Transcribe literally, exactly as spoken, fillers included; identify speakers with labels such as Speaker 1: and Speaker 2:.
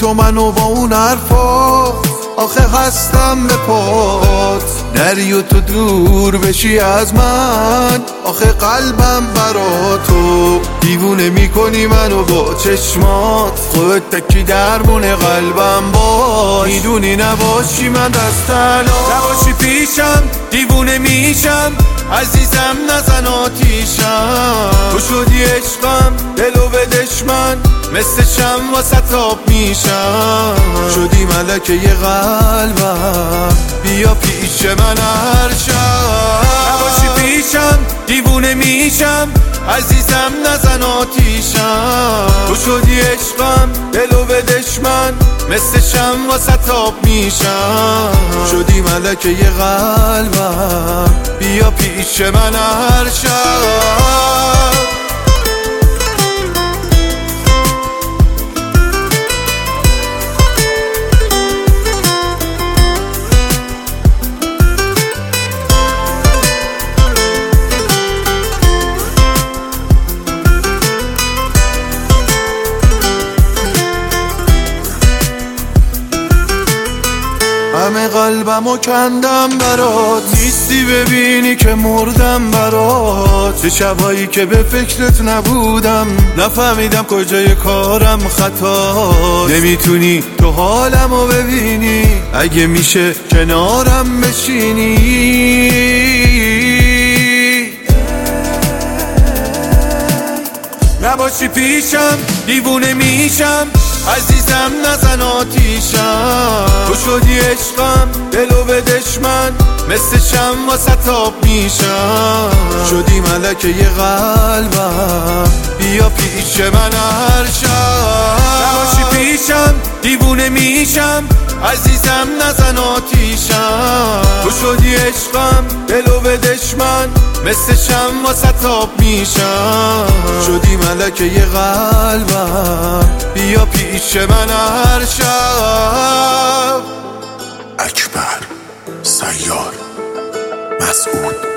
Speaker 1: تو منو با اون حرفات، آخه هستم به پات. نری و تو دور بشی از من، آخه قلبم برا تو. دیوونه میکنی منو با چشمات، خودت تکی درمون قلبم باش. میدونی نباشی من دست تنها، نباشی پیشم دیوونه میشم. عزیزم نزن آتیشم، تو شدی عشقم دلو به دشمن، مثل شم واسه تاب میشم. شدی ملکه ی قلبم، بیا پیش من هر شب. نباشی پیشم دیوونه میشم، عزیزم نزن آتیشم. تو شدی عشقم دلو به دشمن، مثل شم واسه تاب میشم. شدی ملکه ی قلبم، بیا پیش من هر شب. همه قلبمو کندم برات، نیستی ببینی که مردم برات. چه شبایی که به فکرت نبودم، نفهمیدم کجای کارم خطا. نمیتونی تو حالمو ببینی، اگه میشه کنارم بشینی. نباشی پیشم دیوونه میشم، عزیزم نزن آتیشم. تو شدی عشقم دلو به دشمن، مثل شم واسه تاب میشم. شدی ملکه ی قلبم، بیا پیش من هر شب. نباشی پیشم دیوونه میشم، عزیزم نزن آتیشم. تو شدی عشقم دلو به دشمن، مثل شم واسه تاب میشم. شدی ملکه ی قلبم، بیا پیش من هر شب.
Speaker 2: اکبر، سیار، مسعود.